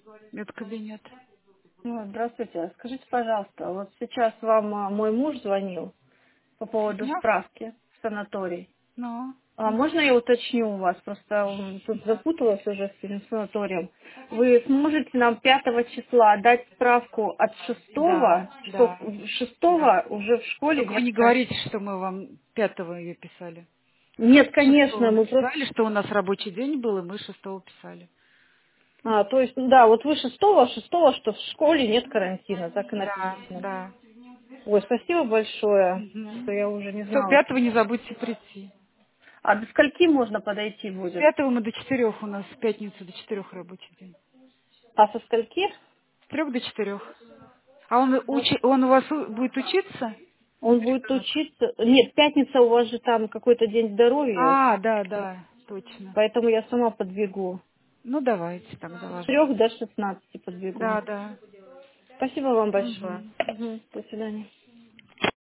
Медкабинет. Здравствуйте. Скажите, пожалуйста, вот сейчас вам мой муж звонил по поводу Меня? справки в санаторий. Ну. Можно я уточню у вас? Просто тут запуталась уже с этим санаторием. Вы сможете нам 5 числа дать справку от Да, шестого, что да, да. шестого уже в школе Только вы нет не карантина? говорите, что мы вам 5-го ее писали. Нет, конечно, Шестого мы просто... написали, что у нас рабочий день был, и мы 6-го писали. То есть, да, вот вы шестого, что в школе нет карантина, так и Да, написано. да. Ой, спасибо большое, что Угу. я уже не Все, знала. 5-го не забудьте прийти. А до скольки можно подойти С будет? 5-го мы до 4 у нас в пятницу до 4 рабочий день. А со скольки? С 3 до 4. А он у вас будет учиться? Он будет Ребенок. учиться. Нет, пятница у вас же там какой-то день здоровья, А, да, да, точно. поэтому я сама подбегу. Ну, давайте тогда, С ладно. 3 до 16 подбегу. Да, да. Спасибо вам большое. Мгм. До свидания.